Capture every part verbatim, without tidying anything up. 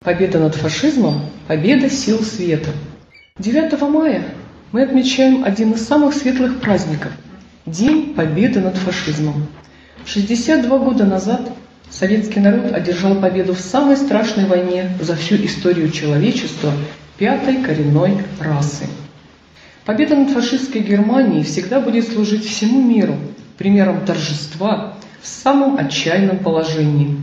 Победа над фашизмом – победа сил света. девятого мая мы отмечаем один из самых светлых праздников – День Победы над фашизмом. шестьдесят два года назад советский народ одержал победу в самой страшной войне за всю историю человечества – пятой коренной расы. Победа над фашистской Германией всегда будет служить всему миру примером торжества в самом отчаянном положении.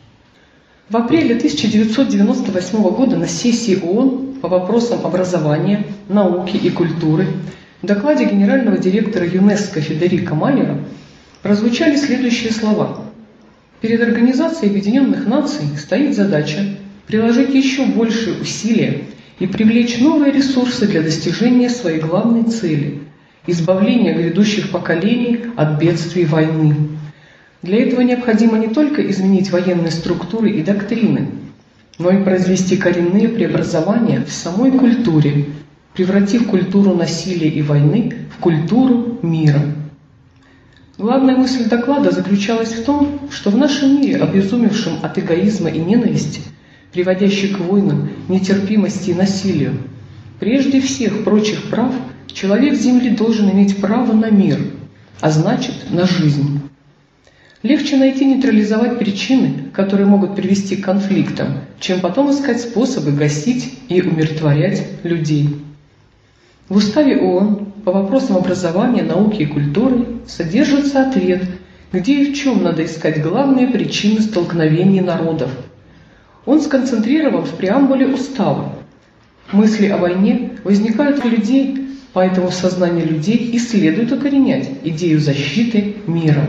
В апреле тысяча девятьсот девяносто восьмого года на сессии ООН по вопросам образования, науки и культуры в докладе генерального директора ЮНЕСКО Федерико Майера прозвучали следующие слова. Перед Организацией Объединенных Наций стоит задача приложить еще большие усилия и привлечь новые ресурсы для достижения своей главной цели – избавления грядущих поколений от бедствий войны. Для этого необходимо не только изменить военные структуры и доктрины, но и произвести коренные преобразования в самой культуре, превратив культуру насилия и войны в культуру мира. Главная мысль доклада заключалась в том, что в нашем мире, обезумевшем от эгоизма и ненависти, приводящей к войнам, нетерпимости и насилию, прежде всех прочих прав человек Земли должен иметь право на мир, а значит, на жизнь. Легче найти и нейтрализовать причины, которые могут привести к конфликтам, чем потом искать способы гасить и умиротворять людей. В уставе ООН по вопросам образования, науки и культуры содержится ответ, где и в чем надо искать главные причины столкновений народов. Он сконцентрирован в преамбуле устава. Мысли о войне возникают у людей, поэтому в сознании людей и следует укоренять идею защиты мира.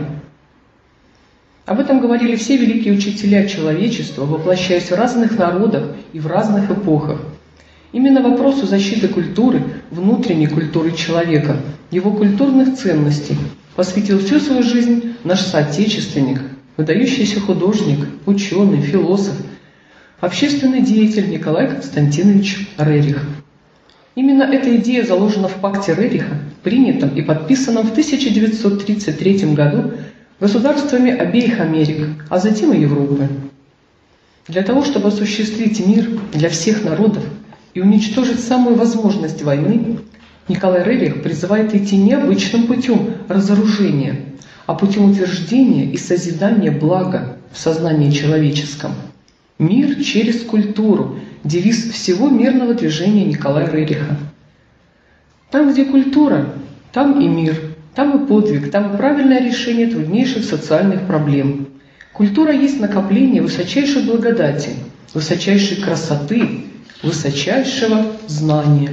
Об этом говорили все великие учителя человечества, воплощаясь в разных народах и в разных эпохах. Именно вопросу защиты культуры, внутренней культуры человека, его культурных ценностей посвятил всю свою жизнь наш соотечественник, выдающийся художник, ученый, философ, общественный деятель Николай Константинович Рерих. Именно эта идея заложена в пакте Рериха, принятом и подписанном в тысяча девятьсот тридцать третьем году государствами обеих Америк, а затем и Европы. Для того, чтобы осуществить мир для всех народов и уничтожить самую возможность войны, Николай Рерих призывает идти не обычным путем разоружения, а путем утверждения и созидания блага в сознании человеческом. «Мир через культуру» – девиз всего мирного движения Николая Рериха. Там, где культура, там и мир. Там и подвиг, там и правильное решение труднейших социальных проблем. Культура есть накопление высочайшей благодати, высочайшей красоты, высочайшего знания.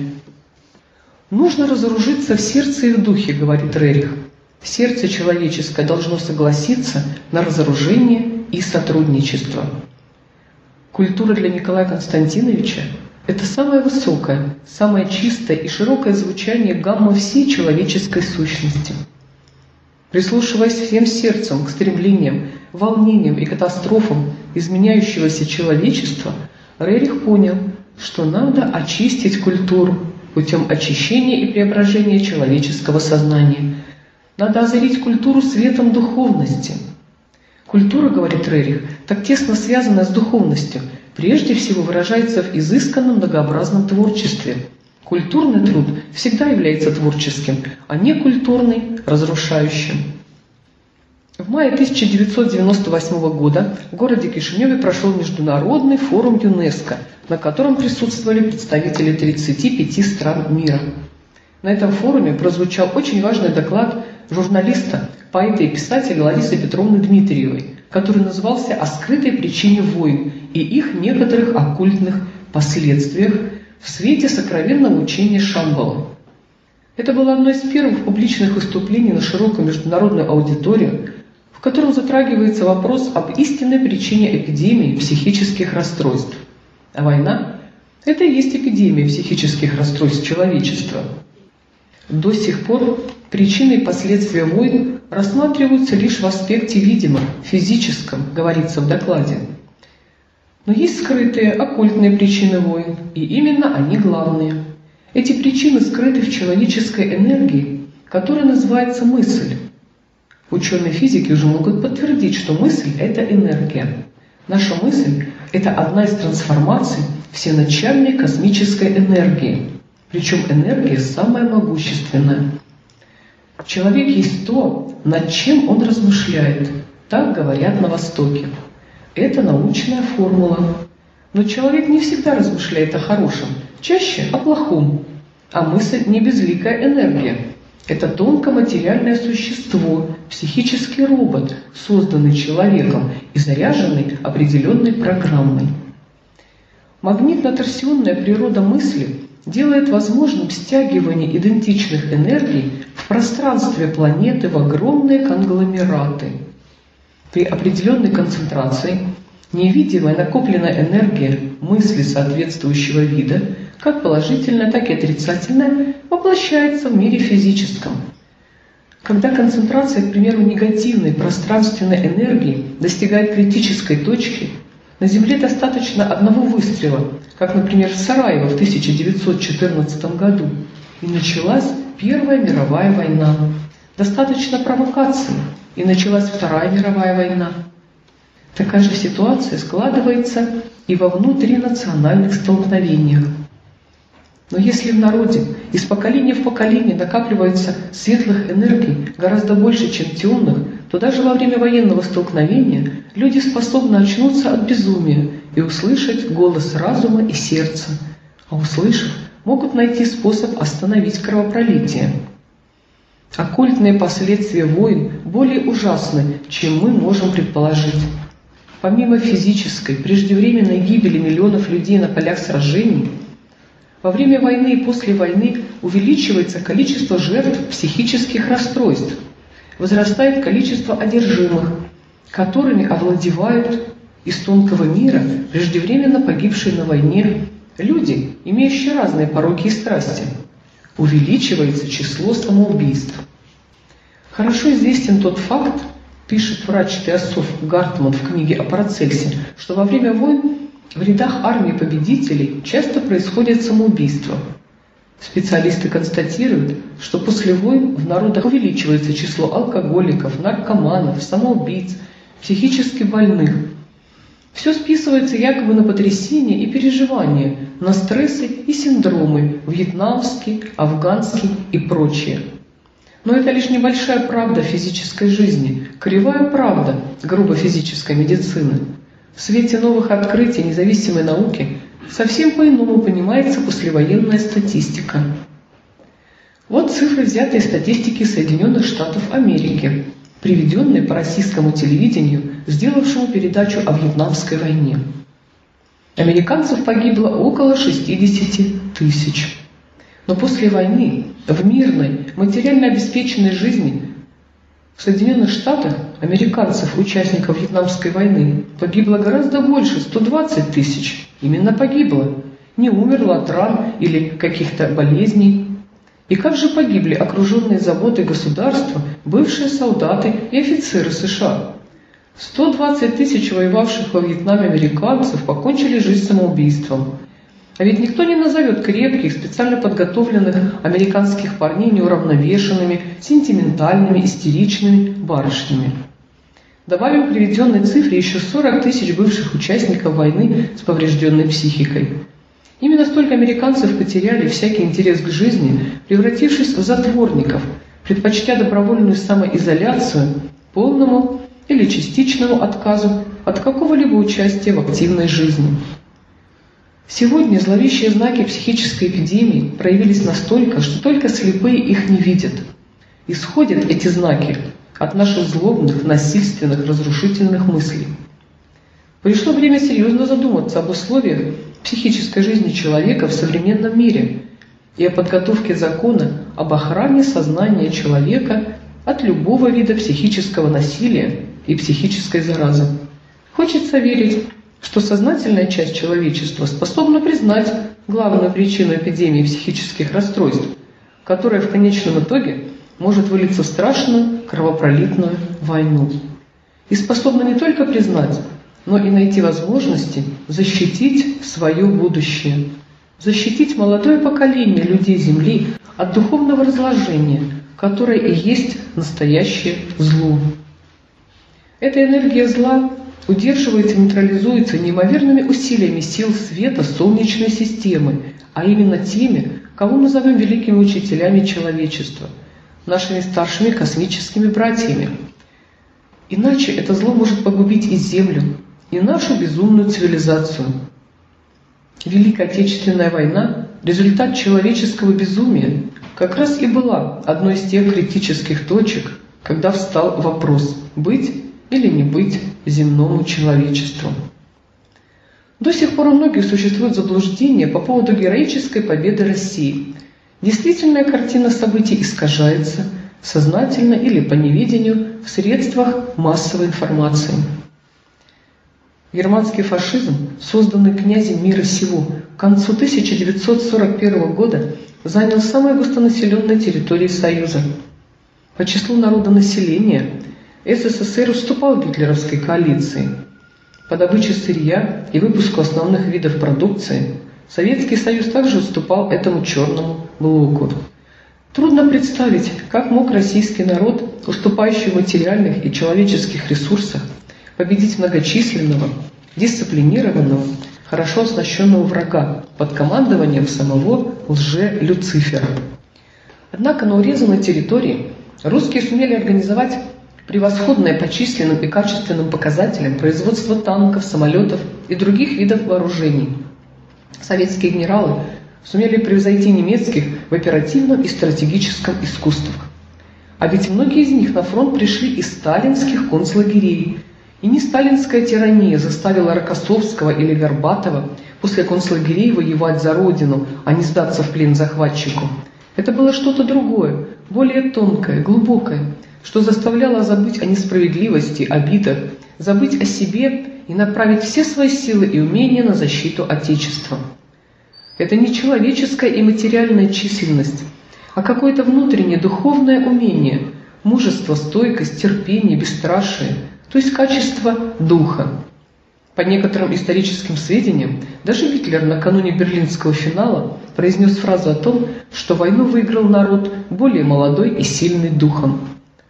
Нужно разоружиться в сердце и в духе, говорит Рерих. Сердце человеческое должно согласиться на разоружение и сотрудничество. Культура для Николая Константиновича – это самое высокое, самое чистое и широкое звучание гаммы всей человеческой сущности. Прислушиваясь всем сердцем к стремлениям, волнениям и катастрофам изменяющегося человечества, Рерих понял, что надо очистить культуру путем очищения и преображения человеческого сознания. Надо озарить культуру светом духовности. Культура, говорит Рерих, так тесно связана с духовностью, прежде всего выражается в изысканном многообразном творчестве. Культурный труд всегда является творческим, а не культурный – разрушающим. В мае тысяча девятьсот девяносто восьмого года в городе Кишиневе прошел Международный форум ЮНЕСКО, на котором присутствовали представители тридцати пяти стран мира. На этом форуме прозвучал очень важный доклад журналиста, поэта и писателя Ларисы Петровны Дмитриевой, который назывался «О скрытой причине войн и их некоторых оккультных последствиях в свете сокровенного учения Шамбала». Это было одно из первых публичных выступлений на широкую международную аудиторию, в котором затрагивается вопрос об истинной причине эпидемии психических расстройств. А война – это и есть эпидемия психических расстройств человечества. До сих пор причины и последствия войн рассматриваются лишь в аспекте видимом, физическом, говорится в докладе. Но есть скрытые, оккультные причины войн, и именно они главные. Эти причины скрыты в человеческой энергии, которая называется мысль. Ученые физики уже могут подтвердить, что мысль – это энергия. Наша мысль – это одна из трансформаций всеначальной космической энергии. Причем энергия самая могущественная. Человек есть то, над чем он размышляет. Так говорят на Востоке. Это научная формула. Но человек не всегда размышляет о хорошем, чаще о плохом. А мысль не безликая энергия. Это тонкоматериальное существо, психический робот, созданный человеком и заряженный определенной программой. Магнитно-торсионная природа мысли делает возможным стягивание идентичных энергий в пространстве планеты в огромные конгломераты. При определенной концентрации невидимая накопленная энергия мысли соответствующего вида, как положительная, так и отрицательная, воплощается в мире физическом. Когда концентрация, к примеру, негативной пространственной энергии достигает критической точки, на Земле достаточно одного выстрела, как, например, в Сараево в тысяча девятьсот четырнадцатом году, и началась Первая мировая война. Достаточно провокации, и началась Вторая мировая война. Такая же ситуация складывается и во внутринациональных столкновениях. Но если в народе из поколения в поколение накапливается светлых энергий гораздо больше, чем темных, то даже во время военного столкновения люди способны очнуться от безумия и услышать голос разума и сердца, а услышав, могут найти способ остановить кровопролитие. Оккультные последствия войн более ужасны, чем мы можем предположить. Помимо физической, преждевременной гибели миллионов людей на полях сражений, во время войны и после войны увеличивается количество жертв психических расстройств, возрастает количество одержимых, которыми овладевают из тонкого мира преждевременно погибшие на войне люди, имеющие разные пороки и страсти. Увеличивается число самоубийств. Хорошо известен тот факт, пишет врач-теософ Гартман в книге о Парацельсе, что во время войн в рядах армии победителей часто происходят самоубийства. Специалисты констатируют, что после войн в народах увеличивается число алкоголиков, наркоманов, самоубийц, психически больных. Все списывается якобы на потрясения и переживания, на стрессы и синдромы вьетнамский, афганский и прочее. Но это лишь небольшая правда физической жизни, кривая правда грубо физической медицины. В свете новых открытий независимой науки совсем по-иному понимается послевоенная статистика. Вот цифры, взятые из статистики Соединенных Штатов Америки, приведенные по российскому телевидению, сделавшему передачу о Вьетнамской войне. Американцев погибло около шестидесяти тысяч. Но после войны в мирной, материально обеспеченной жизни в Соединенных Штатах американцев, участников Вьетнамской войны, погибло гораздо больше, сто двадцать тысяч. Именно погибло. Не умерло от ран или каких-то болезней. И как же погибли окруженные заботой государства бывшие солдаты и офицеры США? сто двадцать тысяч воевавших во Вьетнаме американцев покончили жизнь самоубийством. А ведь никто не назовет крепких, специально подготовленных американских парней неуравновешенными, сентиментальными, истеричными барышнями. Добавим к приведенной цифре еще сорок тысяч бывших участников войны с поврежденной психикой. Именно столько американцев потеряли всякий интерес к жизни, превратившись в затворников, предпочтя добровольную самоизоляцию полному или частичному отказу от какого-либо участия в активной жизни. Сегодня зловещие знаки психической эпидемии проявились настолько, что только слепые их не видят. Исходят эти знаки от наших злобных, насильственных, разрушительных мыслей. Пришло время серьезно задуматься об условиях психической жизни человека в современном мире и о подготовке закона об охране сознания человека от любого вида психического насилия и психической заразы. Хочется верить, что сознательная часть человечества способна признать главную причину эпидемии психических расстройств, которая в конечном итоге может вылиться в страшную кровопролитную войну. И способна не только признать, но и найти возможности защитить свое будущее, защитить молодое поколение людей Земли от духовного разложения, которое и есть настоящее зло. Эта энергия зла удерживается и нейтрализуется неимоверными усилиями сил света Солнечной системы, а именно теми, кого мы зовем великими учителями человечества, нашими старшими космическими братьями. Иначе это зло может погубить и Землю, и нашу безумную цивилизацию. Великая Отечественная война, результат человеческого безумия, как раз и была одной из тех критических точек, когда встал вопрос быть или не быть земному человечеству. До сих пор у многих существует заблуждение по поводу героической победы России. Действительная картина событий искажается, сознательно или по неведению, в средствах массовой информации. Германский фашизм, созданный князем мира сего, к концу тысяча девятьсот сорок первого года занял самые густонаселенные территории Союза. По числу народонаселения СССР уступал гитлеровской коалиции. По добыче сырья и выпуску основных видов продукции Советский Союз также уступал этому черному блоку. Трудно представить, как мог российский народ, уступающий в материальных и человеческих ресурсах, победить многочисленного, дисциплинированного, хорошо оснащенного врага под командованием самого лже-Люцифера. Однако на урезанной территории русские сумели организовать превосходное по численным и качественным показателям производство танков, самолетов и других видов вооружений. Советские генералы сумели превзойти немецких в оперативном и стратегическом искусствах. А ведь многие из них на фронт пришли из сталинских концлагерей. И не сталинская тирания заставила Рокоссовского или Горбатова после концлагерей воевать за родину, а не сдаться в плен захватчику. Это было что-то другое, более тонкое, глубокое, что заставляло забыть о несправедливости, обидах, забыть о себе и направить все свои силы и умения на защиту Отечества. Это не человеческая и материальная численность, а какое-то внутреннее духовное умение, мужество, стойкость, терпение, бесстрашие, то есть качество духа. По некоторым историческим сведениям, даже Гитлер накануне берлинского финала произнес фразу о том, что войну выиграл народ более молодой и сильный духом.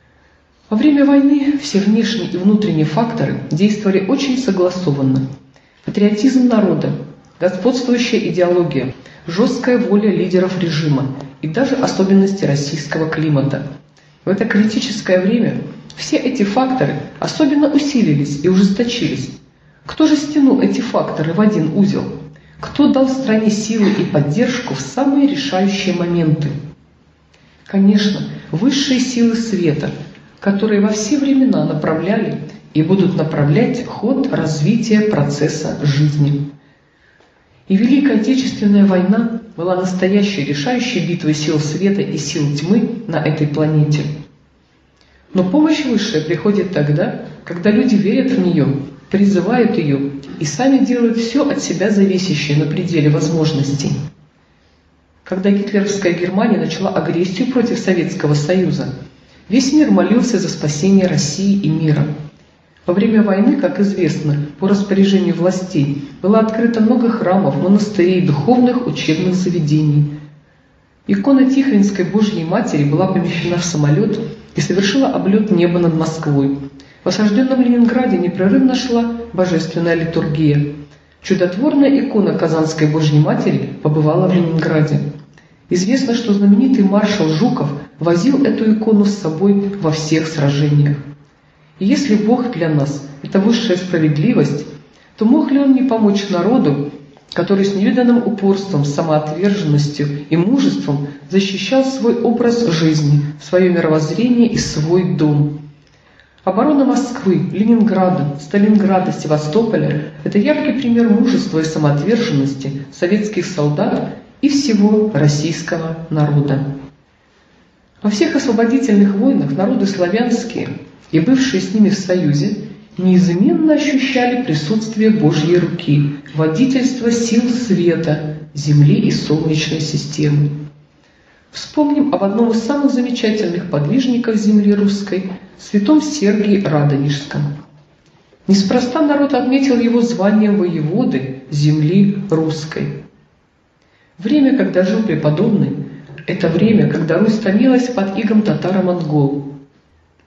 Во время войны все внешние и внутренние факторы действовали очень согласованно. Патриотизм народа, господствующая идеология, жесткая воля лидеров режима и даже особенности российского климата. В это критическое время все эти факторы особенно усилились и ужесточились. Кто же стянул эти факторы в один узел? Кто дал стране силы и поддержку в самые решающие моменты? Конечно, высшие силы света, которые во все времена направляли и будут направлять ход развития процесса жизни. И Великая Отечественная война была настоящей решающей битвой сил света и сил тьмы на этой планете. Но помощь высшая приходит тогда, когда люди верят в нее, призывают ее и сами делают все от себя зависящее на пределе возможностей. Когда гитлеровская Германия начала агрессию против Советского Союза, весь мир молился за спасение России и мира. Во время войны, как известно, по распоряжению властей было открыто много храмов, монастырей, духовных учебных заведений. Икона Тихвинской Божьей Матери была помещена в самолет и совершила облет неба над Москвой. В осажденном Ленинграде непрерывно шла божественная литургия. Чудотворная икона Казанской Божьей Матери побывала в Ленинграде. Известно, что знаменитый маршал Жуков возил эту икону с собой во всех сражениях. И если Бог для нас – это высшая справедливость, то мог ли Он не помочь народу, который с невиданным упорством, самоотверженностью и мужеством защищал свой образ жизни, свое мировоззрение и свой дом? Оборона Москвы, Ленинграда, Сталинграда, Севастополя – это яркий пример мужества и самоотверженности советских солдат и всего российского народа. Во всех освободительных войнах народы славянские и бывшие с ними в союзе неизменно ощущали присутствие Божьей руки, водительство сил света, Земли и Солнечной системы. Вспомним об одном из самых замечательных подвижников земли русской, святом Сергии Радонежском. Неспроста народ отметил его званием воеводы земли русской. Время, когда жил преподобный, это время, когда Русь томилась под игом татаро-монгол.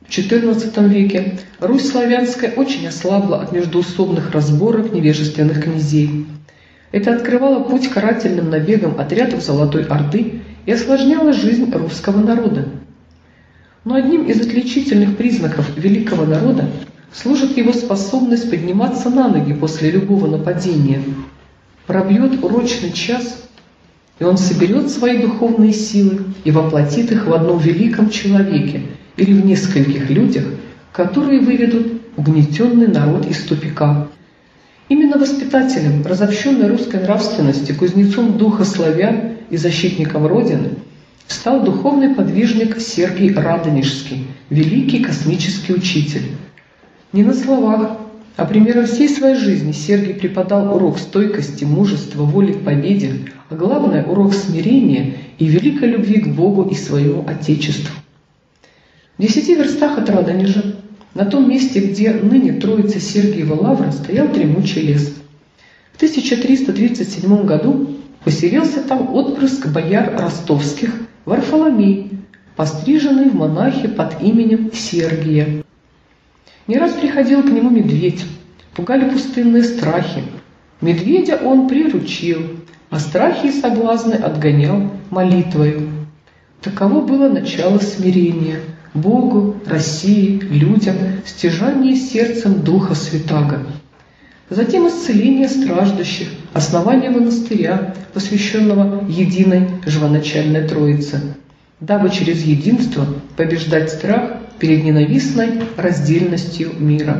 В четырнадцатом веке Русь славянская очень ослабла от междоусобных разборок невежественных князей. Это открывало путь карательным набегам отрядов Золотой Орды и осложняло жизнь русского народа. Но одним из отличительных признаков великого народа служит его способность подниматься на ноги после любого нападения. Пробьет урочный час, и он соберет свои духовные силы и воплотит их в одном великом человеке или в нескольких людях, которые выведут угнетенный народ из тупика. Именно воспитателем разобщенной русской нравственности, кузнецом духа славян и защитником Родины стал духовный подвижник Сергий Радонежский, великий космический учитель. Не на словах, а примером всей своей жизни Сергий преподал урок стойкости, мужества, воли к победе, а главное – урок смирения и великой любви к Богу и своему Отечеству. В десяти верстах от Радонежа, на том месте, где ныне Троица Сергиева Лавра, стоял дремучий лес. В тысяча триста тридцать седьмом году поселился там отпрыск бояр ростовских Варфоломей, постриженный в монахи под именем Сергия. Не раз приходил к нему медведь, пугали пустынные страхи. Медведя он приручил, а страхи и соблазны отгонял молитвою. Таково было начало смирения Богу, России, людям, стяжание сердцем Духа Святаго. Затем исцеление страждущих, основание монастыря, посвященного единой живоначальной Троице, дабы через единство побеждать страх перед ненавистной раздельностью мира.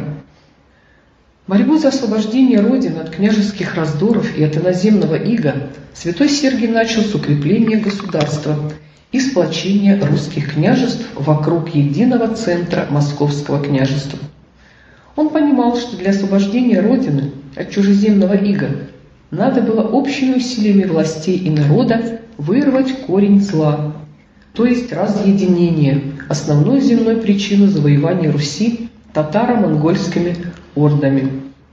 Борьбу за освобождение Родины от княжеских раздоров и от иноземного ига святой Сергий начал с укрепления государства и сплочения русских княжеств вокруг единого центра Московского княжества. Он понимал, что для освобождения Родины от чужеземного ига надо было общими усилиями властей и народа вырвать корень зла, то есть разъединение, основную земную причину завоевания Руси татаро-монгольскими ордами.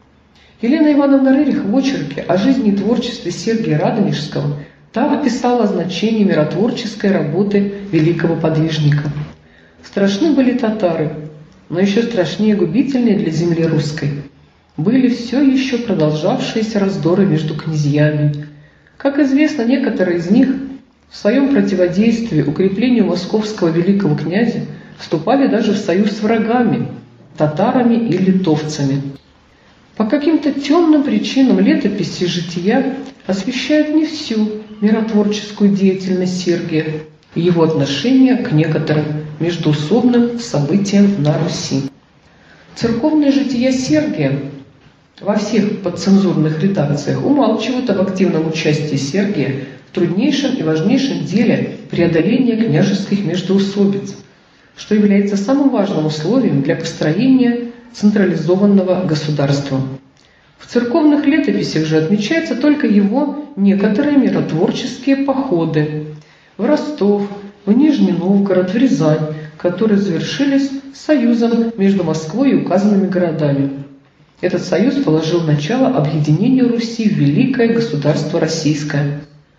Елена Ивановна Рерих в очерке о жизни и творчестве Сергия Радонежского так описала значение миротворческой работы великого подвижника. Страшны были татары, но еще страшнее губительные для земли русской были все еще продолжавшиеся раздоры между князьями. Как известно, некоторые из них в своем противодействии укреплению московского великого князя вступали даже в союз с врагами, татарами и литовцами. По каким-то темным причинам летописи жития освещают не всю миротворческую деятельность Сергия и его отношение к некоторым междоусобным событиям на Руси. Церковное житие Сергия во всех подцензурных редакциях умалчивают об активном участии Сергия в труднейшем и важнейшем деле преодоления княжеских междоусобиц, что является самым важным условием для построения централизованного государства. В церковных летописях же отмечаются только его некоторые миротворческие походы в Ростов, в Нижний Новгород, в Рязань, которые завершились союзом между Москвой и указанными городами. Этот союз положил начало объединению Руси в великое государство российское.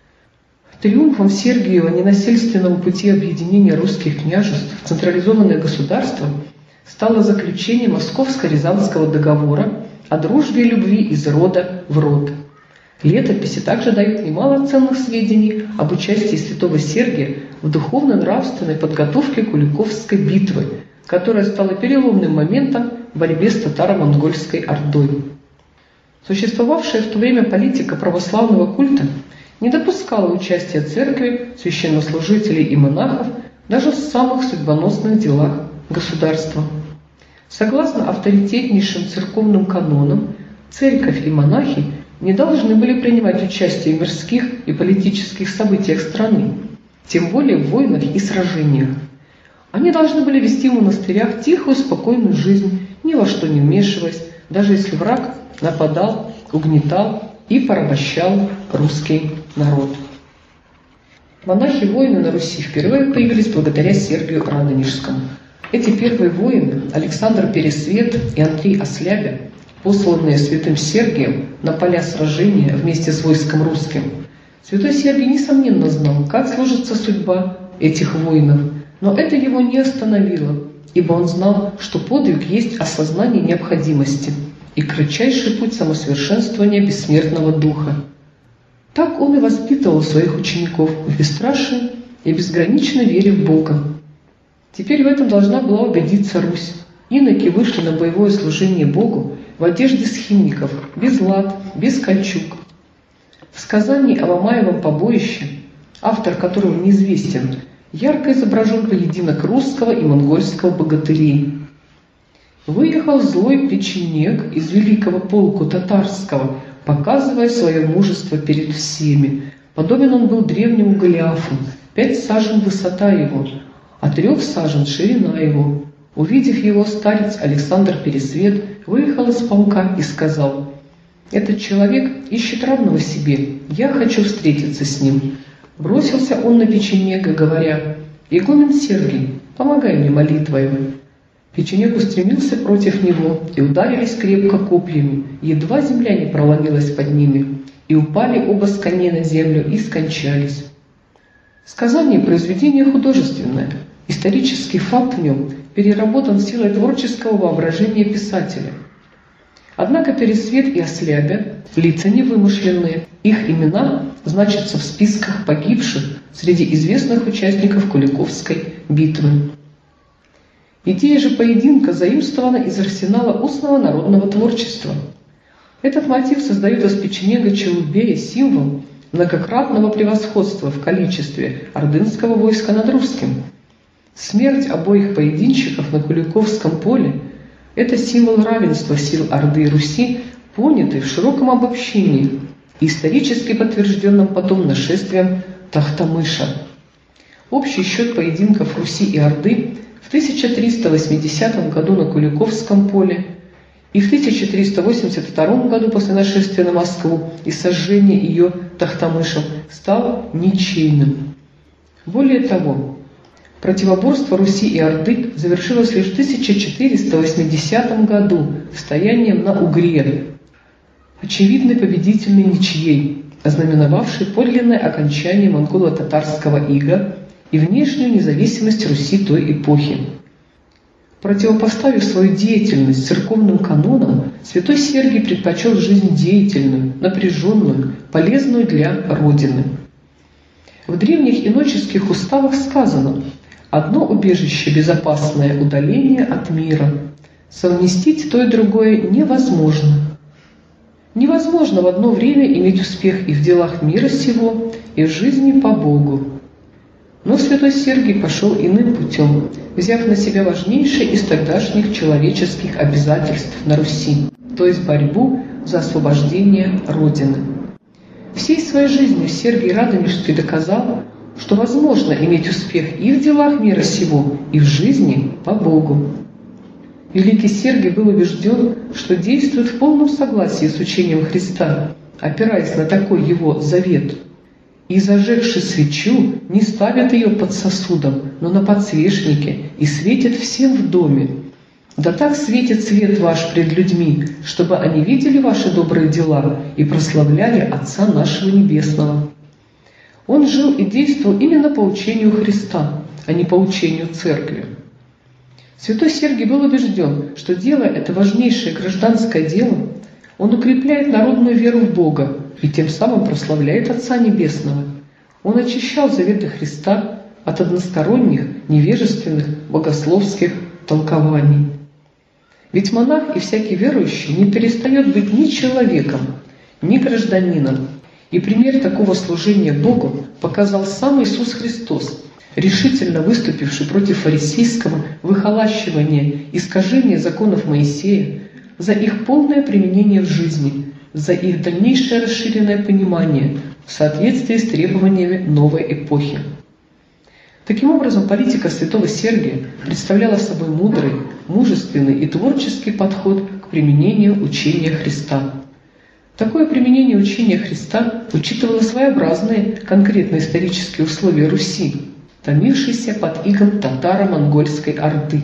Триумфом Сергиева ненасильственного пути объединения русских княжеств в централизованное государство стало заключение Московско-Рязанского договора о дружбе и любви из рода в род. Летописи также дают немало ценных сведений об участии святого Сергия в духовно-нравственной подготовке Куликовской битвы, которая стала переломным моментом в борьбе с татаро-монгольской ордой. Существовавшая в то время политика православного культа не допускала участия церкви, священнослужителей и монахов даже в самых судьбоносных делах государства. Согласно авторитетнейшим церковным канонам, церковь и монахи не должны были принимать участие в мирских и политических событиях страны, тем более в войнах и сражениях. Они должны были вести в монастырях тихую, спокойную жизнь, ни во что не вмешиваясь, даже если враг нападал, угнетал и порабощал русский народ. Монахи-воины на Руси впервые появились благодаря Сергию Радонежскому. Эти первые воины, Александр Пересвет и Андрей Ослябя, посланные святым Сергием на поля сражения вместе с войском русским, святой Сергий, несомненно, знал, как сложится судьба этих воинов, но это его не остановило, ибо он знал, что подвиг есть осознание необходимости и кратчайший путь самосовершенствования бессмертного духа. Так он и воспитывал своих учеников в бесстрашии и безграничной вере в Бога. Теперь в этом должна была убедиться Русь. Иноки вышли на боевое служение Богу в одежде схимников, без лад, без кольчуг. В сказании о Мамаевом побоище, автор которого неизвестен, ярко изображен поединок русского и монгольского богатырей. Выехал злой печенег из великого полку татарского, показывая свое мужество перед всеми. Подобен он был древнему Голиафу, пять сажен высота его, а трех сажен ширина его. Увидев его, старец Александр Пересвет выехал из полка и сказал: «Этот человек ищет равного себе, я хочу встретиться с ним». Бросился он на печенега, говоря: «Игумен Сергий, помогай мне молитвою». Печенег устремился против него, и ударились крепко копьями, едва земля не проломилась под ними, и упали оба с коней на землю и скончались. Сказание – произведение художественное, исторический факт в нем переработан силой творческого воображения писателя. Однако Пересвет и Ослябя – лица невымышленные, их имена значатся в списках погибших среди известных участников Куликовской битвы. Идея же поединка заимствована из арсенала устного народного творчества. Этот мотив создает из печенега Челубея символ многократного превосходства в количестве ордынского войска над русским. Смерть обоих поединщиков на Куликовском поле – это символ равенства сил Орды и Руси, понятый в широком обобщении и исторически подтвержденном потом нашествием Тохтамыша. Общий счет поединков Руси и Орды в тысяча триста восьмидесятом году на Куликовском поле и в тысяча триста восемьдесят втором году после нашествия на Москву и сожжения ее Тохтамышем стал ничейным. Более того, противоборство Руси и Орды завершилось лишь в тысяча четыреста восьмидесятом году стоянием на Угре, очевидной победительной ничьей, ознаменовавшей подлинное окончание монголо-татарского ига и внешнюю независимость Руси той эпохи. Противопоставив свою деятельность церковным канонам, святой Сергий предпочел жизнь деятельную, напряженную, полезную для Родины. В древних иноческих уставах сказано: «Одно убежище безопасное удаление от мира. Совместить то и другое невозможно». Невозможно в одно время иметь успех и в делах мира сего, и в жизни по Богу. Но святой Сергий пошел иным путем, взяв на себя важнейшее из тогдашних человеческих обязательств на Руси, то есть борьбу за освобождение Родины. Всей своей жизнью Сергий Радонежский доказал, что возможно иметь успех и в делах мира сего, и в жизни по Богу. Великий Сергий был убежден, что действует в полном согласии с учением Христа, опираясь на такой его завет. И, зажегши свечу, не ставят ее под сосудом, но на подсвечнике, и светит всем в доме. Да так светит свет ваш пред людьми, чтобы они видели ваши добрые дела и прославляли Отца нашего Небесного. Он жил и действовал именно по учению Христа, а не по учению Церкви. Святой Сергий был убежден, что делая это важнейшее гражданское дело, он укрепляет народную веру в Бога и тем самым прославляет Отца Небесного. Он очищал заветы Христа от односторонних, невежественных, богословских толкований. Ведь монах и всякий верующий не перестает быть ни человеком, ни гражданином. И пример такого служения Богу показал сам Иисус Христос, решительно выступивший против фарисейского выхолащивания, искажения законов Моисея, за их полное применение в жизни, за их дальнейшее расширенное понимание в соответствии с требованиями новой эпохи. Таким образом, политика святого Сергия представляла собой мудрый, мужественный и творческий подход к применению учения Христа. Такое применение учения Христа учитывало своеобразные конкретные исторические условия Руси, томившейся под игом татаро-монгольской орды.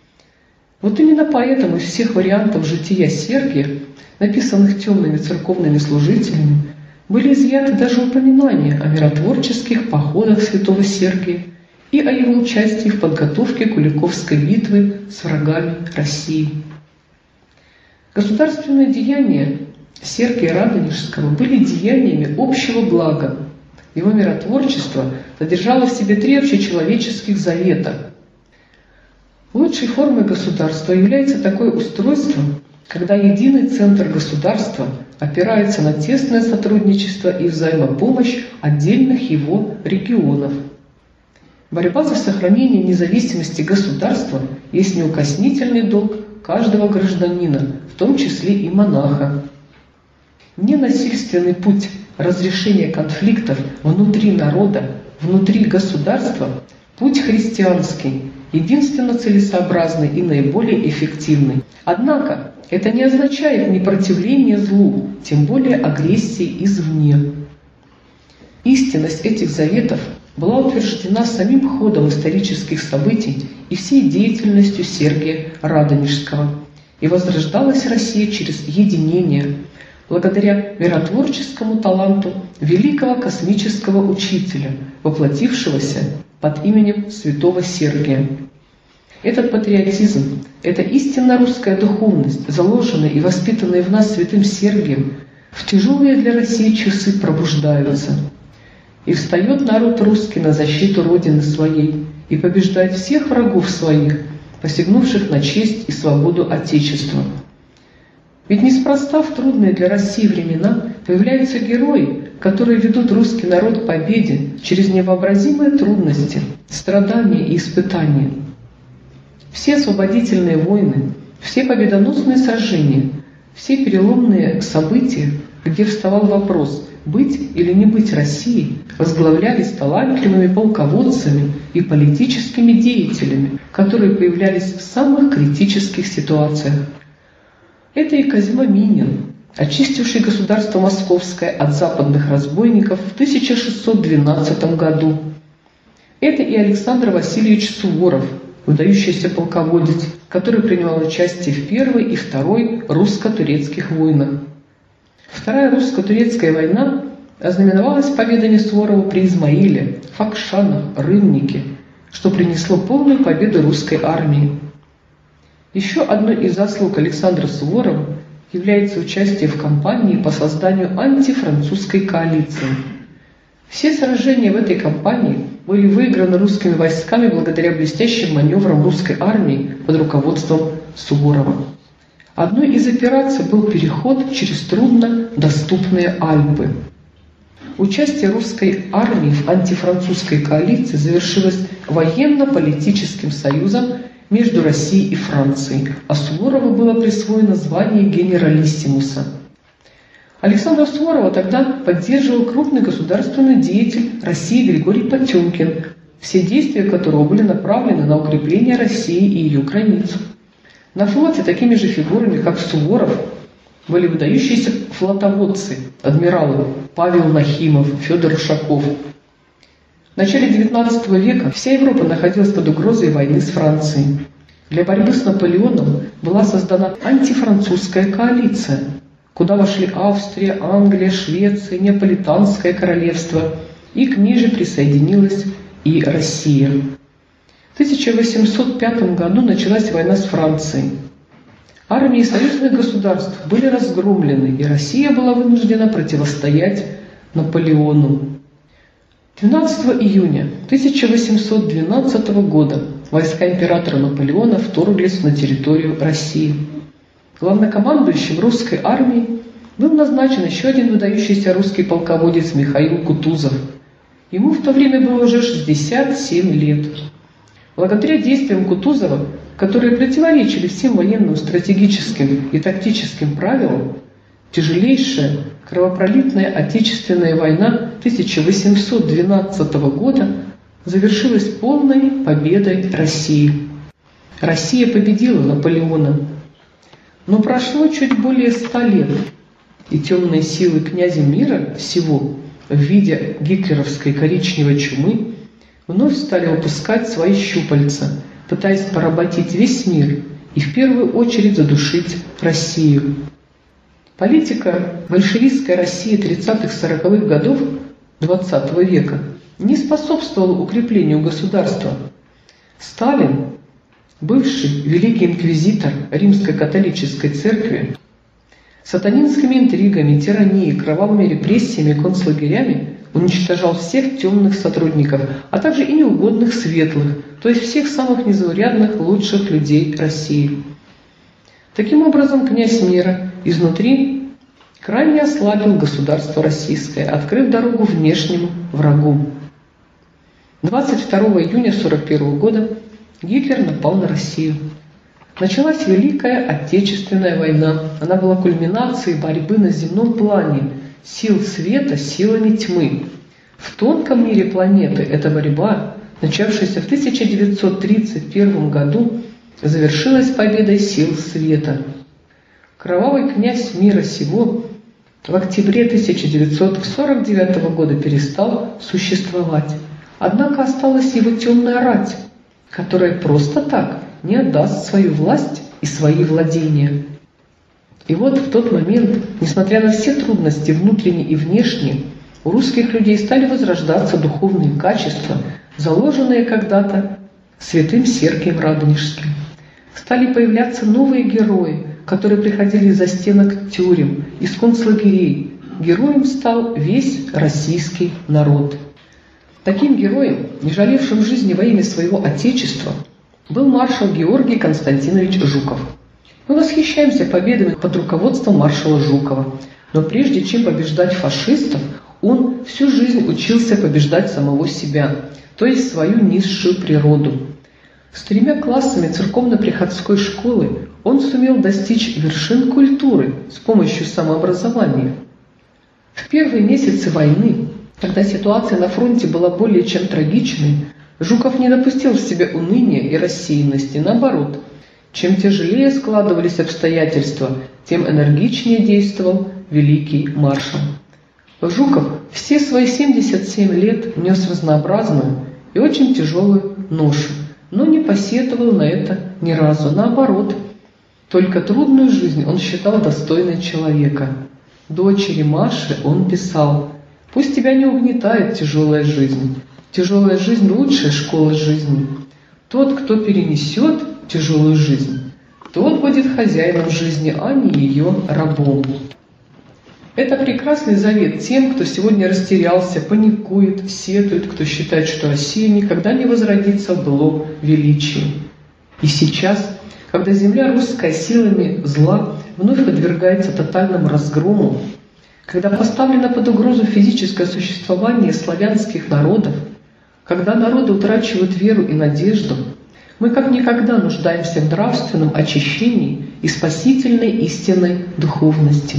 Вот именно поэтому из всех вариантов жития Сергия, написанных темными церковными служителями, были изъяты даже упоминания о миротворческих походах святого Сергия и о его участии в подготовке Куликовской битвы с врагами России. Государственные деяния Сергия Радонежского были деяниями общего блага. Его миротворчество содержало в себе три общечеловеческих завета. Лучшей формой государства является такое устройство, когда единый центр государства опирается на тесное сотрудничество и взаимопомощь отдельных его регионов. Борьба за сохранение независимости государства есть неукоснительный долг каждого гражданина, в том числе и монаха. Ненасильственный путь разрешения конфликтов внутри народа, внутри государства – путь христианский, единственно целесообразный и наиболее эффективный. Однако это не означает непротивление злу, тем более агрессии извне. Истинность этих заветов была утверждена самим ходом исторических событий и всей деятельностью Сергия Радонежского. И возрождалась Россия через единение, благодаря миротворческому таланту великого космического учителя, воплотившегося под именем святого Сергия. Этот патриотизм, эта истинно русская духовность, заложенная и воспитанная в нас святым Сергием, в тяжелые для России часы пробуждаются. И встает народ русский на защиту Родины своей и побеждает всех врагов своих, посягнувших на честь и свободу Отечества. Ведь неспроста в трудные для России времена появляются герои, которые ведут русский народ к победе через невообразимые трудности, страдания и испытания. Все освободительные войны, все победоносные сражения, все переломные события, где вставал вопрос быть или не быть Россией, возглавлялись талантливыми полководцами и политическими деятелями, которые появлялись в самых критических ситуациях. Это и Козьма Минин, очистивший государство Московское от западных разбойников в тысяча шестьсот двенадцатом году. Это и Александр Васильевич Суворов, выдающийся полководец, который принимал участие в Первой и Второй русско-турецких войнах. Вторая русско-турецкая война ознаменовалась победами Суворова при Измаиле, Факшанах, Рымнике, что принесло полную победу русской армии. Еще одной из заслуг Александра Суворова является участие в кампании по созданию антифранцузской коалиции. Все сражения в этой кампании были выиграны русскими войсками благодаря блестящим маневрам русской армии под руководством Суворова. Одной из операций был переход через трудно доступные Альпы. Участие русской армии в антифранцузской коалиции завершилось военно-политическим союзом между Россией и Францией, а Суворову было присвоено звание генералиссимуса. Александра Суворова тогда поддерживал крупный государственный деятель России Григорий Потемкин, все действия которого были направлены на укрепление России и ее границ. На флоте такими же фигурами, как Суворов, были выдающиеся флотоводцы, адмиралы Павел Нахимов, Федор Ушаков. В начале девятнадцатого века вся Европа находилась под угрозой войны с Францией. Для борьбы с Наполеоном была создана антифранцузская коалиция, куда вошли Австрия, Англия, Швеция, Неаполитанское королевство, и к ней же присоединилась и Россия. В тысяча восемьсот пятом году началась война с Францией. Армии союзных государств были разгромлены, и Россия была вынуждена противостоять Наполеону. двенадцатого июня тысяча восемьсот двенадцатого года войска императора Наполеона вторглись на территорию России. Главнокомандующим русской армии был назначен еще один выдающийся русский полководец Михаил Кутузов. Ему в то время было уже шестьдесят семь лет. Благодаря действиям Кутузова, которые противоречили всем военным, стратегическим и тактическим правилам, тяжелейшая кровопролитная Отечественная война тысяча восемьсот двенадцатого года завершилась полной победой России. Россия победила Наполеона. Но прошло чуть более ста лет, и темные силы князя мира всего в виде гитлеровской коричневой чумы вновь стали выпускать свои щупальца, пытаясь поработить весь мир и в первую очередь задушить Россию. Политика большевистской России тридцатых-сороковых годов двадцатого века не способствовал укреплению государства. Сталин, бывший великий инквизитор Римской католической церкви, сатанинскими интригами, тиранией, кровавыми репрессиями, концлагерями уничтожал всех темных сотрудников, а также и неугодных светлых, то есть всех самых незаурядных, лучших людей России. Таким образом, князь мира изнутри крайне ослабил государство российское, открыв дорогу внешнему врагу. двадцать второго июня тысяча девятьсот сорок первого года Гитлер напал на Россию. Началась Великая Отечественная война. Она была кульминацией борьбы на земном плане сил света с силами тьмы. В тонком мире планеты эта борьба, начавшаяся в тысяча девятьсот тридцать первом году, завершилась победой сил света. Кровавый князь мира сего в октябре тысяча девятьсот сорок девятого года перестал существовать. Однако осталась его темная рать, которая просто так не отдаст свою власть и свои владения. И вот в тот момент, несмотря на все трудности внутренние и внешние, у русских людей стали возрождаться духовные качества, заложенные когда-то святым Сергием Радонежским. Стали появляться новые герои, которые приходили из-за стенок тюрем, из концлагерей. Героем стал весь российский народ. Таким героем, не жалевшим жизни во имя своего Отечества, был маршал Георгий Константинович Жуков. Мы восхищаемся победами под руководством маршала Жукова, но прежде чем побеждать фашистов, он всю жизнь учился побеждать самого себя, то есть свою низшую природу. С тремя классами церковно-приходской школы он сумел достичь вершин культуры с помощью самообразования. В первые месяцы войны, когда ситуация на фронте была более чем трагичной, Жуков не допустил в себе уныния и рассеянности. Наоборот, чем тяжелее складывались обстоятельства, тем энергичнее действовал великий маршал. Жуков все свои семьдесят семь лет нес разнообразную и очень тяжелую ношу, но не посетовал на это ни разу. Наоборот, только трудную жизнь он считал достойной человека. Дочери Маше он писал: «Пусть тебя не угнетает тяжелая жизнь. Тяжелая жизнь – лучшая школа жизни. Тот, кто перенесет тяжелую жизнь, тот будет хозяином жизни, а не ее рабом». Это прекрасный завет тем, кто сегодня растерялся, паникует, сетует, кто считает, что Россия никогда не возродится в былом величии. И сейчас, когда земля русская силами зла вновь подвергается тотальному разгрому, когда поставлено под угрозу физическое существование славянских народов, когда народы утрачивают веру и надежду, мы как никогда нуждаемся в нравственном очищении и спасительной истинной духовности.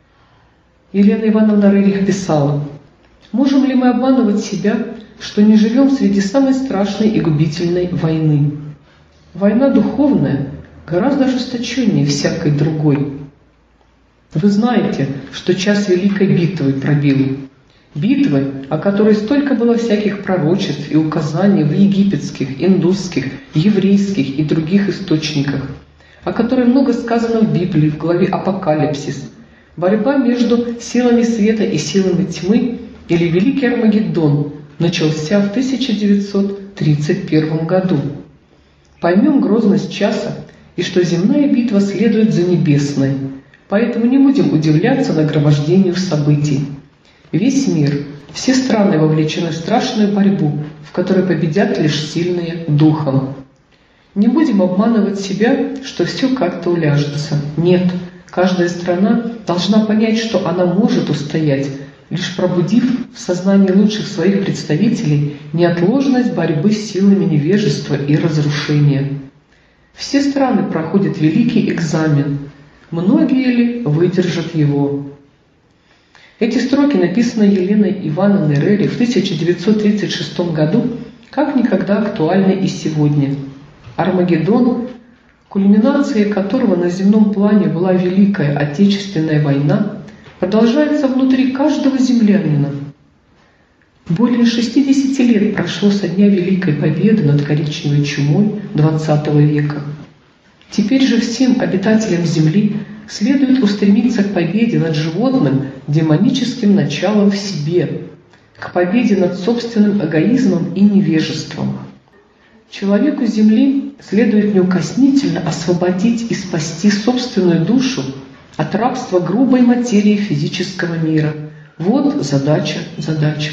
Елена Ивановна Рерих писала: «Можем ли мы обманывать себя, что не живем среди самой страшной и губительной войны? Война духовная гораздо ожесточеннее всякой другой. Вы знаете, что час великой битвы пробил. Битвы, о которой столько было всяких пророчеств и указаний в египетских, индусских, еврейских и других источниках, о которой много сказано в Библии в главе «Апокалипсис». Борьба между силами света и силами тьмы, или Великий Армагеддон, начался в тысяча девятьсот тридцать первом году. Поймем грозность часа и что земная битва следует за небесной, поэтому не будем удивляться нагромождению событий. Весь мир, все страны вовлечены в страшную борьбу, в которой победят лишь сильные духом. Не будем обманывать себя, что все как-то уляжется. Нет, каждая страна должна понять, что она может устоять, лишь пробудив в сознании лучших своих представителей неотложность борьбы с силами невежества и разрушения. Все страны проходят великий экзамен. Многие ли выдержат его? Эти строки написаны Еленой Ивановной Рерих в тысяча девятьсот тридцать шестом году, как никогда актуальны и сегодня. Армагеддон, кульминацией которого на земном плане была Великая Отечественная война, продолжается внутри каждого землянина. Более шестидесяти лет прошло со дня Великой Победы над коричневой чумой двадцатого века. Теперь же всем обитателям Земли следует устремиться к победе над животным демоническим началом в себе, к победе над собственным эгоизмом и невежеством. Человеку Земли следует неукоснительно освободить и спасти собственную душу от рабства грубой материи физического мира. Вот задача, задача.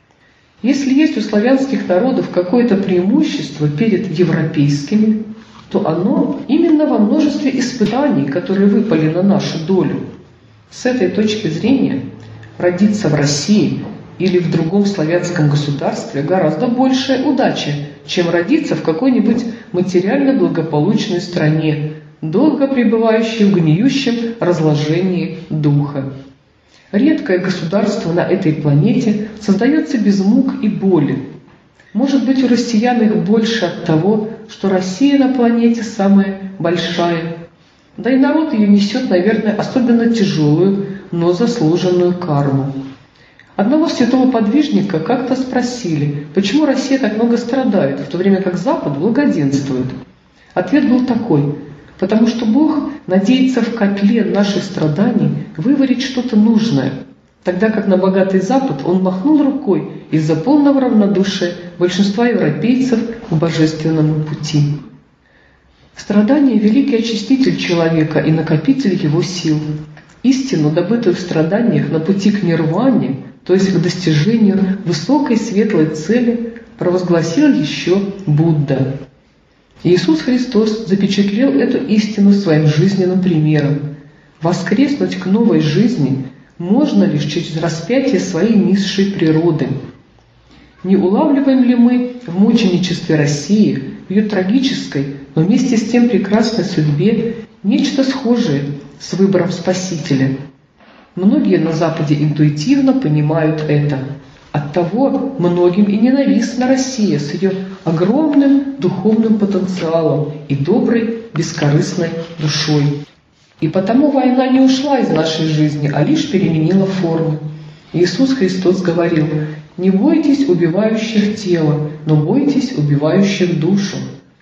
Если есть у славянских народов какое-то преимущество перед европейскими, то оно именно во множестве испытаний, которые выпали на нашу долю. С этой точки зрения родиться в России или в другом славянском государстве гораздо большая удача, чем родиться в какой-нибудь материально благополучной стране, долго пребывающей в гниющем разложении духа. Редкое государство на этой планете создается без мук и боли. Может быть, у россиян их больше от того, что Россия на планете самая большая. Да и народ ее несет, наверное, особенно тяжелую, но заслуженную карму. Одного святого подвижника как-то спросили, почему Россия так много страдает, в то время как Запад благоденствует. Ответ был такой: потому что Бог надеется в котле наших страданий выварить что-то нужное, тогда как на богатый Запад он махнул рукой из-за полного равнодушия большинства европейцев к божественному пути. Страдание – великий очиститель человека и накопитель его сил. Истину, добытую в страданиях на пути к нирване, то есть к достижению высокой светлой цели, провозгласил еще Будда. Иисус Христос запечатлел эту истину своим жизненным примером. Воскреснуть к новой жизни можно лишь через распятие своей низшей природы. Не улавливаем ли мы в мученичестве России, в ее трагической, но вместе с тем прекрасной судьбе, нечто схожее с выбором Спасителя? Многие на Западе интуитивно понимают это. Оттого многим и ненавистна Россия с ее огромным духовным потенциалом и доброй, бескорыстной душой. И потому война не ушла из нашей жизни, а лишь переменила форму. Иисус Христос говорил: «Не бойтесь убивающих тело, но бойтесь убивающих душу».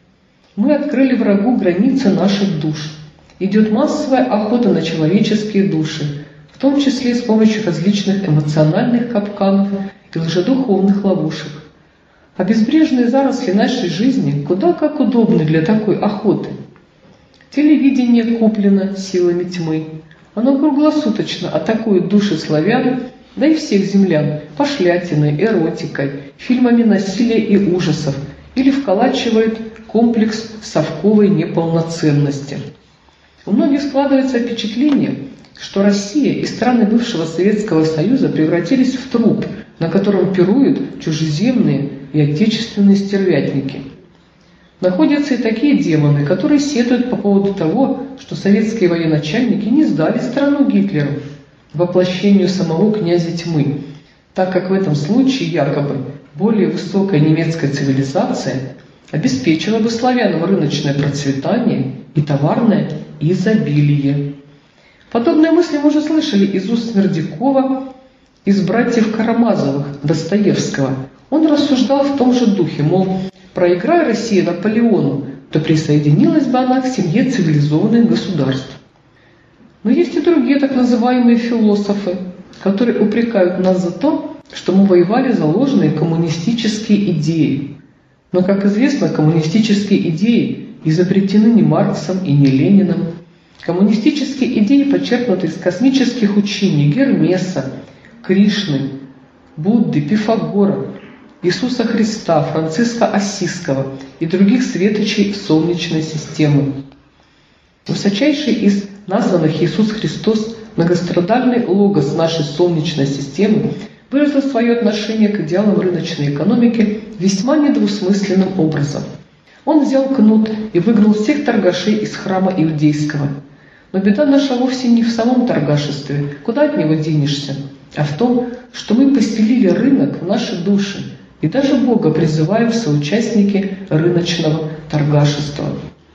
Мы открыли врагу границы наших душ. Идет массовая охота на человеческие души, в том числе с помощью различных эмоциональных капканов и лжедуховных ловушек. А безбрежные заросли нашей жизни куда как удобны для такой охоты. Телевидение куплено силами тьмы. Оно круглосуточно атакует души славян, да и всех землян, пошлятиной, эротикой, фильмами насилия и ужасов, или вколачивает комплекс совковой неполноценности. У многих складывается впечатление, что Россия и страны бывшего Советского Союза превратились в труп, на котором пируют чужеземные и отечественные стервятники. Находятся и такие демоны, которые сетуют по поводу того, что советские военачальники не сдали страну Гитлеру, воплощению самого князя тьмы, так как в этом случае якобы более высокая немецкая цивилизация обеспечила бы славянам рыночное процветание и товарное изобилие. Подобные мысли мы уже слышали из уст Смердякова, из братьев Карамазовых, Достоевского. Он рассуждал в том же духе, мол, проиграя Россия Наполеону, то присоединилась бы она к семье цивилизованных государств. Но есть и другие так называемые философы, которые упрекают нас за то, что мы воевали за ложные коммунистические идеи. Но, как известно, коммунистические идеи изобретены не Марксом и не Лениным. Коммунистические идеи почерпнуты из космических учений Гермеса, Кришны, Будды, Пифагора, Иисуса Христа, Франциска Ассизского и других светочей Солнечной системы. Высочайший из названных Иисус Христос, многострадальный логос нашей Солнечной системы, выразил свое отношение к идеалам рыночной экономики весьма недвусмысленным образом. Он взял кнут и выгнал всех торгашей из храма иудейского. Но беда наша вовсе не в самом торгашестве, куда от него денешься, а в том, что мы постелили рынок в наши души и даже Бога призываем в соучастники рыночного торгашества.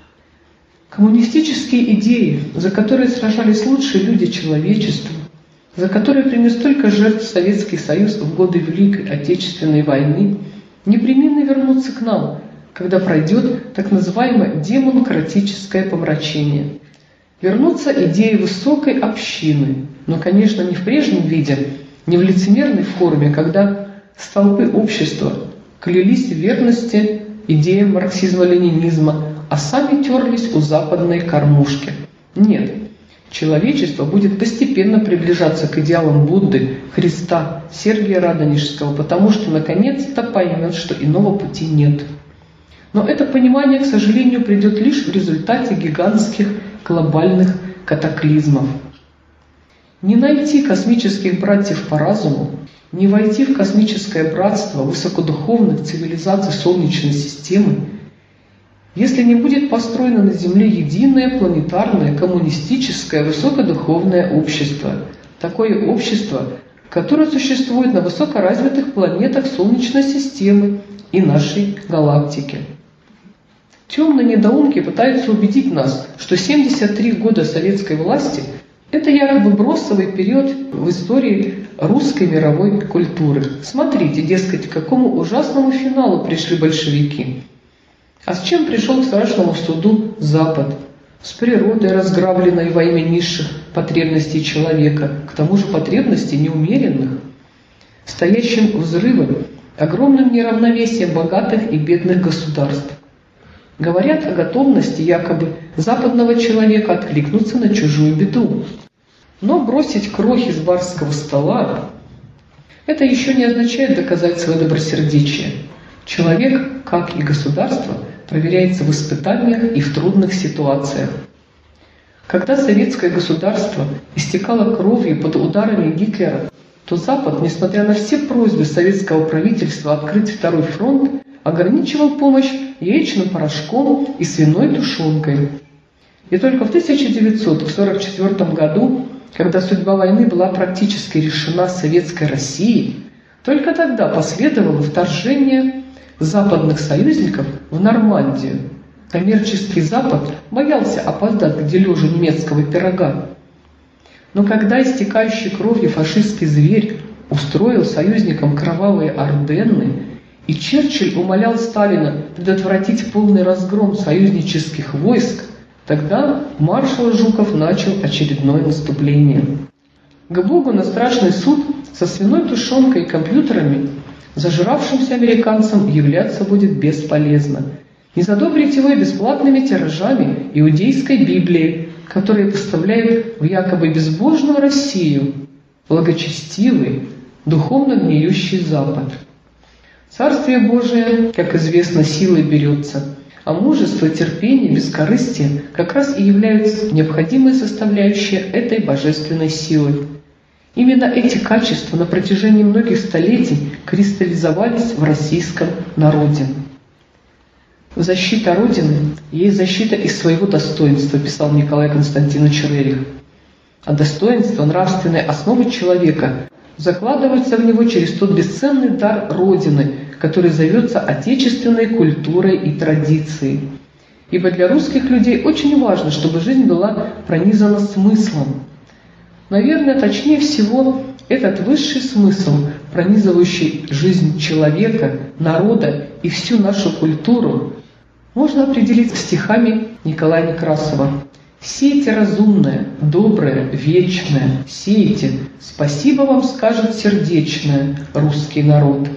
Коммунистические идеи, за которые сражались лучшие люди человечества, за которые принес столько жертв Советский Союз в годы Великой Отечественной войны, непременно вернутся к нам, когда пройдет так называемое демократическое помрачение. Вернутся идеи высокой общины, но, конечно, не в прежнем виде, не в лицемерной форме, когда столпы общества клялись в верности идеям марксизма-ленинизма, а сами терлись у западной кормушки. Нет, человечество будет постепенно приближаться к идеалам Будды, Христа, Сергия Радонежского, потому что наконец-то поймет, что иного пути нет. Но это понимание, к сожалению, придет лишь в результате гигантских глобальных катаклизмов. Не найти космических братьев по разуму, не войти в космическое братство высокодуховных цивилизаций Солнечной системы, если не будет построено на Земле единое планетарное коммунистическое высокодуховное общество, такое общество, которое существует на высокоразвитых планетах Солнечной системы и нашей галактики. Темные недоумки пытаются убедить нас, что семьдесят три года советской власти – это якобы бросовый период в истории русской мировой культуры. Смотрите, дескать, к какому ужасному финалу пришли большевики. А с чем пришел к страшному суду Запад? С природой, разграбленной во имя низших потребностей человека, к тому же потребностей неумеренных, стоящим взрывом, огромным неравновесием богатых и бедных государств. Говорят о готовности якобы западного человека откликнуться на чужую беду. Но бросить крохи с барского стола – это еще не означает доказать свое добросердечие. Человек, как и государство, проверяется в испытаниях и в трудных ситуациях. Когда советское государство истекало кровью под ударами Гитлера, то Запад, несмотря на все просьбы советского правительства открыть второй фронт, ограничивал помощь яичным порошком и свиной тушенкой. И только в тысяча девятьсот сорок четвёртом году, когда судьба войны была практически решена советской Россией, только тогда последовало вторжение западных союзников в Нормандию. Коммерческий Запад боялся опоздать к дележу немецкого пирога. Но когда истекающий кровью фашистский зверь устроил союзникам кровавые Арденны, и Черчилль умолял Сталина предотвратить полный разгром союзнических войск, тогда маршал Жуков начал очередное наступление. К Богу на страшный суд со свиной тушенкой и компьютерами зажравшимся американцам являться будет бесполезно. Не задобрить его и бесплатными тиражами иудейской Библии, которые поставляют в якобы безбожную Россию благочестивый, духовно гниющий Запад. Царствие Божие, как известно, силой берется, а мужество, терпение, бескорыстие как раз и являются необходимой составляющей этой божественной силы. Именно эти качества на протяжении многих столетий кристаллизовались в российском народе. Защита Родины есть защита из своего достоинства, писал Николай Константинович Рерих. А достоинство, нравственной основы человека закладывается в него через тот бесценный дар Родины, который зовется отечественной культурой и традицией. Ибо для русских людей очень важно, чтобы жизнь была пронизана смыслом. Наверное, точнее всего, этот высший смысл, пронизывающий жизнь человека, народа и всю нашу культуру, можно определить стихами Николая Некрасова. «Сейте разумное, доброе, вечное, сейте, спасибо вам скажет сердечное, русский народ».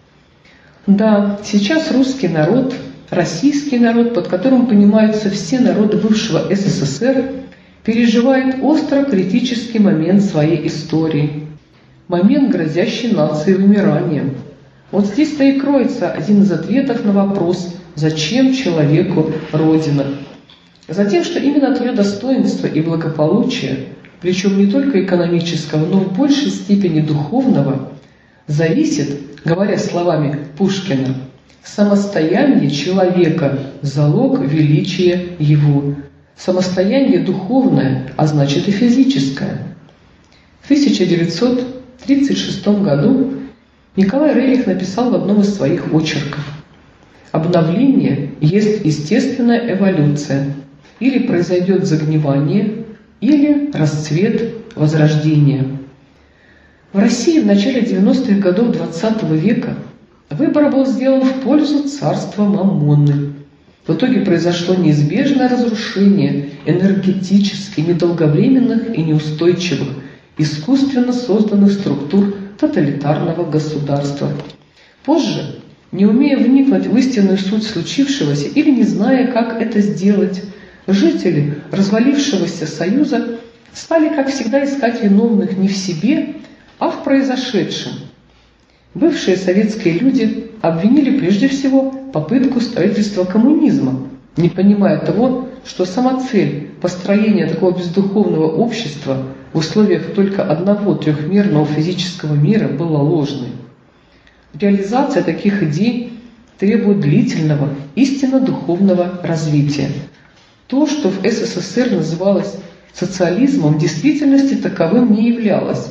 Да, сейчас русский народ, российский народ, под которым понимаются все народы бывшего СССР, переживает остро критический момент своей истории. Момент, грозящий нации вымиранием. Вот здесь-то и кроется один из ответов на вопрос «Зачем человеку Родина?». Затем, что именно твое достоинство и благополучие, причем не только экономического, но в большей степени духовного, зависит, говоря словами Пушкина, самостояние человека – залог величия его. Самостояние духовное, а значит и физическое. В тысяча девятьсот тридцать шестом году Николай Рерих написал в одном из своих очерков: «Обновление есть естественная эволюция. Или произойдет загнивание, или расцвет возрождения». В России в начале девяностых годов двадцатого века выбор был сделан в пользу царства Маммоны. В итоге произошло неизбежное разрушение энергетически недолговременных и неустойчивых, искусственно созданных структур тоталитарного государства. Позже, не умея вникнуть в истинную суть случившегося или не зная, как это сделать, жители развалившегося союза стали, как всегда, искать виновных не в себе, а в произошедшем. Бывшие советские люди обвинили прежде всего попытку строительства коммунизма, не понимая того, что сама цель построения такого бездуховного общества в условиях только одного трехмерного физического мира была ложной. Реализация таких идей требует длительного, истинно духовного развития. То, что в СССР называлось социализмом, в действительности таковым не являлось.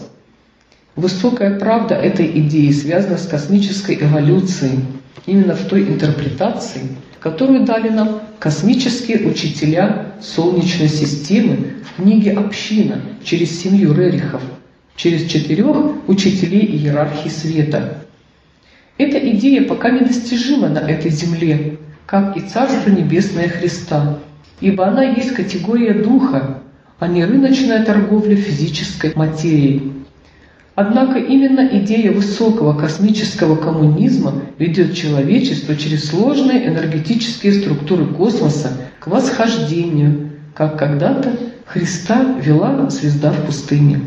Высокая правда этой идеи связана с космической эволюцией, именно в той интерпретации, которую дали нам космические учителя Солнечной системы в книге «Община» через семью Рерихов, через четырех учителей иерархии света. Эта идея пока недостижима на этой земле, как и Царство Небесное Христа, ибо она есть категория духа, а не рыночная торговля физической материей. Однако именно идея высокого космического коммунизма ведет человечество через сложные энергетические структуры космоса к восхождению, как когда-то Христа вела звезда в пустыне.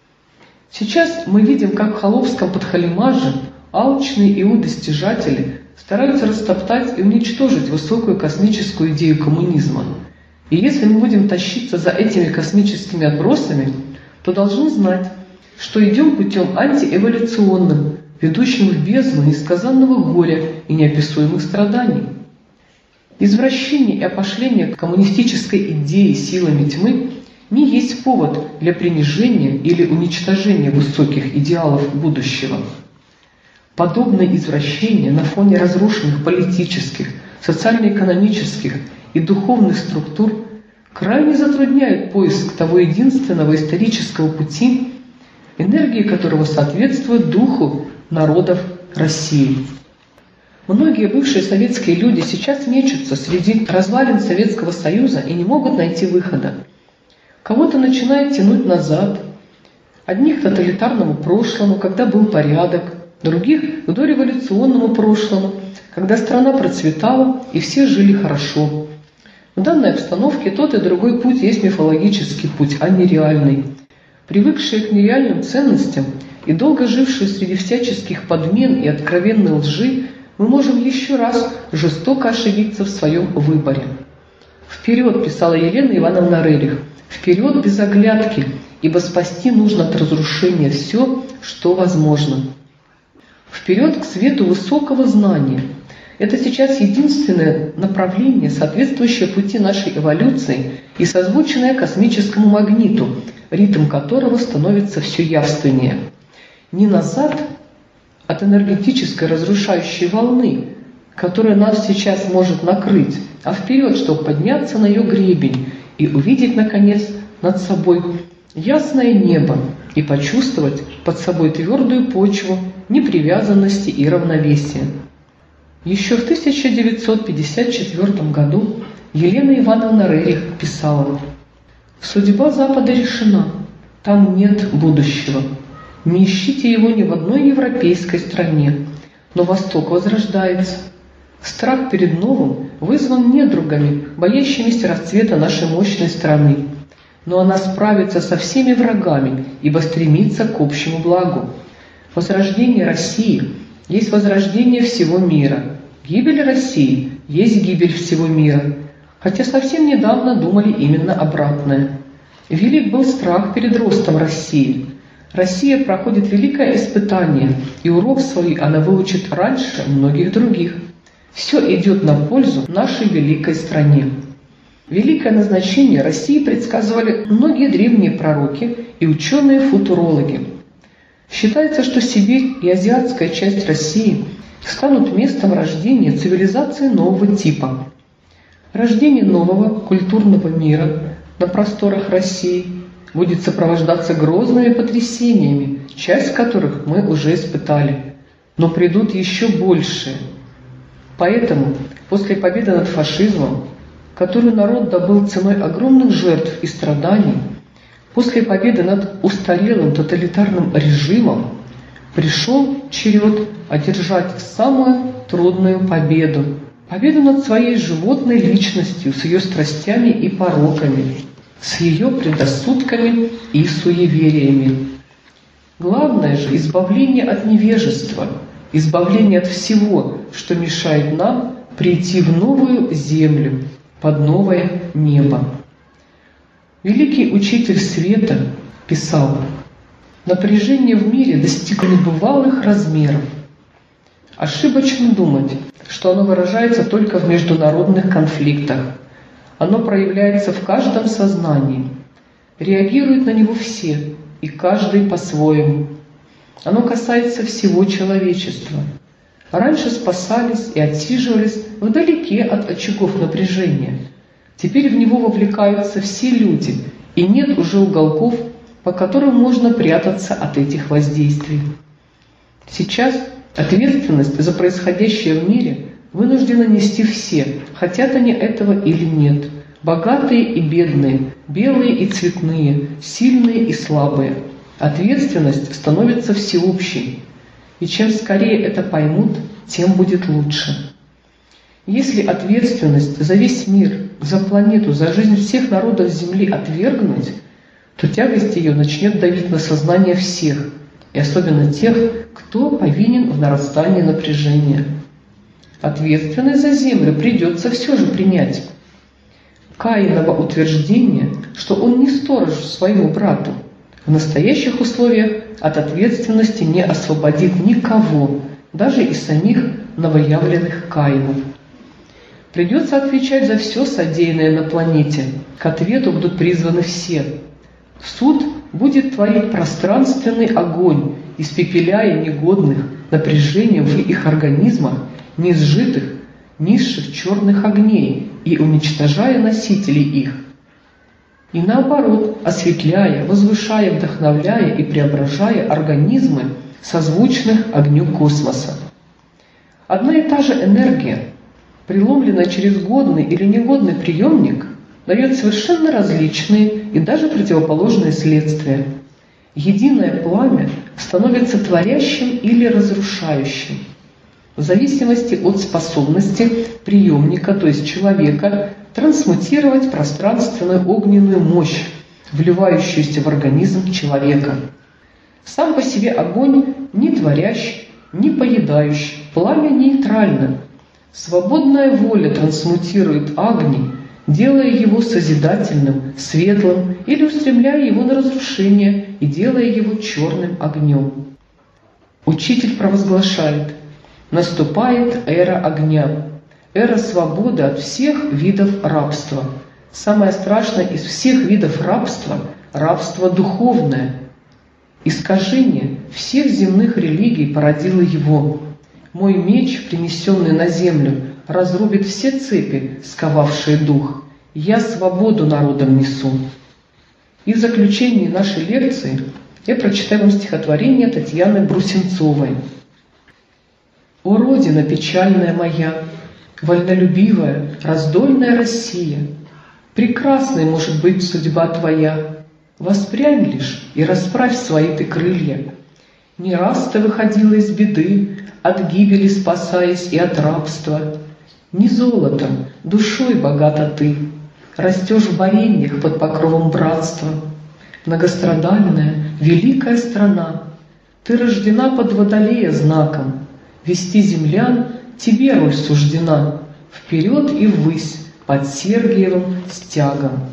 Сейчас мы видим, как в Холопском подхалимаже алчные иуды-стяжатели стараются растоптать и уничтожить высокую космическую идею коммунизма. И если мы будем тащиться за этими космическими отбросами, то должны знать, что идем путем антиэволюционным, ведущим в бездну несказанного горя и неописуемых страданий. Извращение и опошление коммунистической идеи силами тьмы не есть повод для принижения или уничтожения высоких идеалов будущего. Подобные извращения на фоне разрушенных политических, социально-экономических и духовных структур крайне затрудняют поиск того единственного исторического пути, энергии которого соответствует духу народов России. Многие бывшие советские люди сейчас мечутся среди развалин Советского Союза и не могут найти выхода. Кого-то начинает тянуть назад, одних к тоталитарному прошлому, когда был порядок, других к дореволюционному прошлому, когда страна процветала и все жили хорошо. В данной обстановке тот и другой путь есть мифологический путь, а не реальный. Привыкшие к нереальным ценностям и долго жившие среди всяческих подмен и откровенной лжи, мы можем еще раз жестоко ошибиться в своем выборе. «Вперед!» – писала Елена Ивановна Рерих. «Вперед без оглядки, ибо спасти нужно от разрушения все, что возможно. Вперед к свету высокого знания. Это сейчас единственное направление, соответствующее пути нашей эволюции и созвучное космическому магниту, ритм которого становится все явственнее. Не назад от энергетической разрушающей волны, которая нас сейчас может накрыть, а вперед, чтобы подняться на ее гребень и увидеть, наконец, над собой ясное небо и почувствовать под собой твердую почву непривязанности и равновесия». Еще в тысяча девятьсот пятьдесят четвёртом году Елена Ивановна Рерих писала: «Судьба Запада решена, там нет будущего. Не ищите его ни в одной европейской стране, но Восток возрождается. Страх перед новым вызван недругами, боящимися расцвета нашей мощной страны. Но она справится со всеми врагами, ибо стремится к общему благу. Возрождение России есть возрождение всего мира. Гибель России есть гибель всего мира. Хотя совсем недавно думали именно обратное. Велик был страх перед ростом России. Россия проходит великое испытание, и урок свой она выучит раньше многих других. Все идет на пользу нашей великой стране». Великое назначение России предсказывали многие древние пророки и ученые-футурологи. Считается, что Сибирь и азиатская часть России станут местом рождения цивилизации нового типа. Рождение нового культурного мира на просторах России будет сопровождаться грозными потрясениями, часть которых мы уже испытали, но придут еще большие. Поэтому после победы над фашизмом, которую народ добыл ценой огромных жертв и страданий, после победы над устарелым тоталитарным режимом, пришел черед одержать самую трудную победу. Победу над своей животной личностью, с ее страстями и пороками, с ее предрассудками и суевериями. Главное же – избавление от невежества, избавление от всего, что мешает нам прийти в новую землю, под новое небо. Великий учитель света писал: «Напряжение в мире достигло небывалых размеров. Ошибочно думать, что оно выражается только в международных конфликтах. Оно проявляется в каждом сознании. Реагируют на него все, и каждый по-своему. Оно касается всего человечества. Раньше спасались и отсиживались вдалеке от очагов напряжения. Теперь в него вовлекаются все люди, и нет уже уголков, по которым можно прятаться от этих воздействий. Сейчас ответственность за происходящее в мире вынуждены нести все, хотят они этого или нет. Богатые и бедные, белые и цветные, сильные и слабые. Ответственность становится всеобщей. И чем скорее это поймут, тем будет лучше. Если ответственность за весь мир, за планету, за жизнь всех народов Земли отвергнуть, то тягость ее начнет давить на сознание всех, и особенно тех, кто повинен в нарастании напряжения. Ответственность за Землю придется все же принять. Каиново утверждение, что он не сторож своему брату, в настоящих условиях от ответственности не освободит никого, даже и самих новоявленных Каинов. Придется отвечать за все содеянное на планете. К ответу будут призваны все. Суд будет творить пространственный огонь, испепеляя негодных напряжением в их организмах неизжитых, низших черных огней и уничтожая носителей их. И наоборот, осветляя, возвышая, вдохновляя и преображая организмы, созвучных огню космоса. Одна и та же энергия, преломленная через годный или негодный приемник, дает совершенно различные и даже противоположные следствия. Единое пламя становится творящим или разрушающим, в зависимости от способности приемника, то есть человека, трансмутировать пространственную огненную мощь, вливающуюся в организм человека. Сам по себе огонь не творящий, не поедающий, пламя нейтрально. Свободная воля трансмутирует огонь, делая его созидательным, светлым или устремляя его на разрушение и делая его черным огнем. Учитель провозглашает: наступает эра огня, эра свободы от всех видов рабства. Самое страшное из всех видов рабства – рабство духовное. Искажение всех земных религий породило его. Мой меч, принесенный на землю, разрубит все цепи, сковавшие дух. Я свободу народам несу. И в заключении нашей лекции я прочитаю вам стихотворение Татьяны Брусенцовой. «О, Родина печальная моя, вольнолюбивая, раздольная Россия, прекрасной может быть судьба твоя, воспрянь лишь и расправь свои ты крылья. Не раз ты выходила из беды, от гибели спасаясь и от рабства. Не золотом, душой богата ты, растешь в бореньях под покровом братства. Многострадальная, великая страна, ты рождена под Водолея знаком, вести землян тебе роль суждена, вперед и ввысь под Сергиевым стягом».